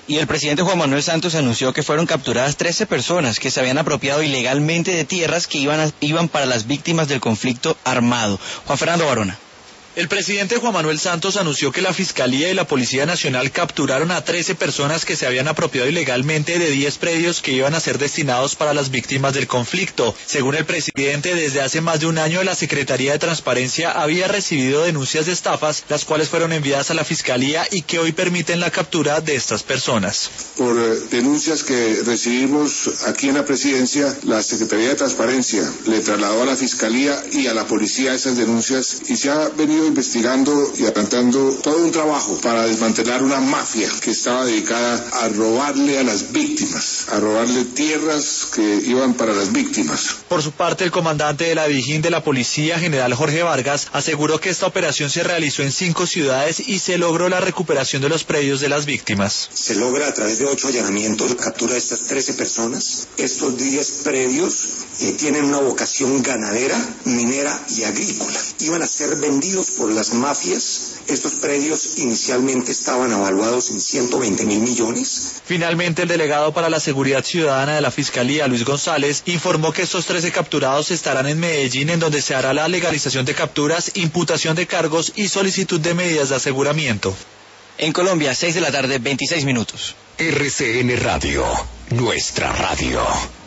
Y el presidente Juan Manuel Santos anunció que fueron capturadas 13 personas que se habían apropiado ilegalmente de tierras que iban para las víctimas del conflicto armado. Juan Fernando Barona. El presidente Juan Manuel Santos anunció que la Fiscalía y la Policía Nacional capturaron a 13 personas que se habían apropiado ilegalmente de 10 predios que iban a ser destinados para las víctimas del conflicto. Según el presidente, desde hace más de un año la Secretaría de Transparencia había recibido denuncias de estafas, las cuales fueron enviadas a la Fiscalía y que hoy permiten la captura de estas personas. Por denuncias que recibimos aquí en la Presidencia, la Secretaría de Transparencia le trasladó a la Fiscalía y a la Policía esas denuncias y se ha venido investigando y adelantando todo un trabajo para desmantelar una mafia que estaba dedicada a robarle a las víctimas, a robarle tierras que iban para las víctimas. Por su parte, el comandante de la Dijín de la Policía, general Jorge Vargas, aseguró que esta operación se realizó en 5 ciudades y se logró la recuperación de los predios de las víctimas. Se logra a través de 8 allanamientos la captura de estas 13 personas. Estos 10 predios tienen una vocación ganadera, minera y agrícola. Iban a ser vendidos por las mafias. Estos predios inicialmente estaban evaluados en 120.000 millones. Finalmente, el delegado para la Seguridad Ciudadana de la Fiscalía, Luis González, informó que estos 13 capturados estarán en Medellín, en donde se hará la legalización de capturas, imputación de cargos y solicitud de medidas de aseguramiento. En Colombia, 6 de la tarde, 26 minutos. RCN Radio, nuestra radio.